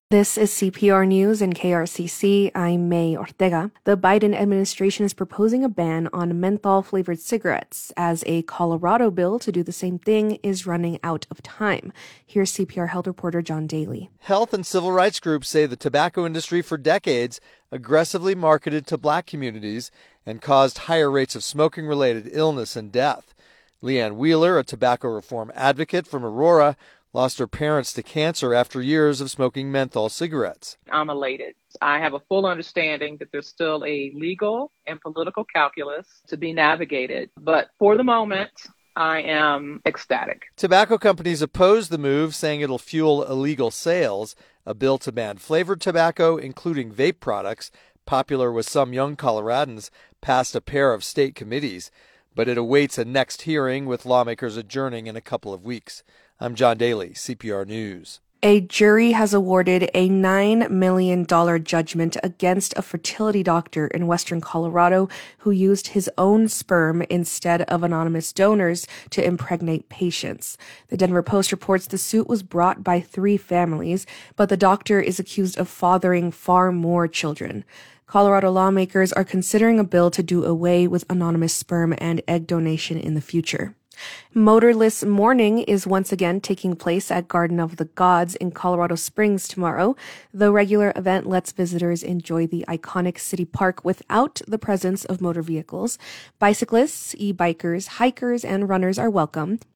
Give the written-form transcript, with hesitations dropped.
This is CPR News and KRCC. I'm May Ortega. The Biden administration is proposing a ban on menthol-flavored cigarettes as a Colorado bill to do the same thing is running out of time. Here's CPR health reporter John Daly. Health and civil rights groups say the tobacco industry for decades aggressively marketed to black communities and caused higher rates of smoking-related illness and death. Leanne Wheeler, a tobacco reform advocate from Aurora, lost her parents to cancer after years of smoking menthol cigarettes. I'm elated. I have a full understanding that there's still a legal and political calculus to be navigated. But for the moment, I am ecstatic. Tobacco companies oppose the move, saying it'll fuel illegal sales. A bill to ban flavored tobacco, including vape products, popular with some young Coloradans, passed a pair of state committees. But it awaits a next hearing, with lawmakers adjourning in a couple of weeks. I'm John Daly, CPR News. A jury has awarded a $9 million judgment against a fertility doctor in western Colorado who used his own sperm instead of anonymous donors to impregnate patients. The Denver Post reports the suit was brought by 3 families, but the doctor is accused of fathering far more children. Colorado lawmakers are considering a bill to do away with anonymous sperm and egg donation in the future. Motorless Morning is once again taking place at Garden of the Gods in Colorado Springs tomorrow. The regular event lets visitors enjoy the iconic city park without the presence of motor vehicles. Bicyclists, e-bikers, hikers, and runners are welcome.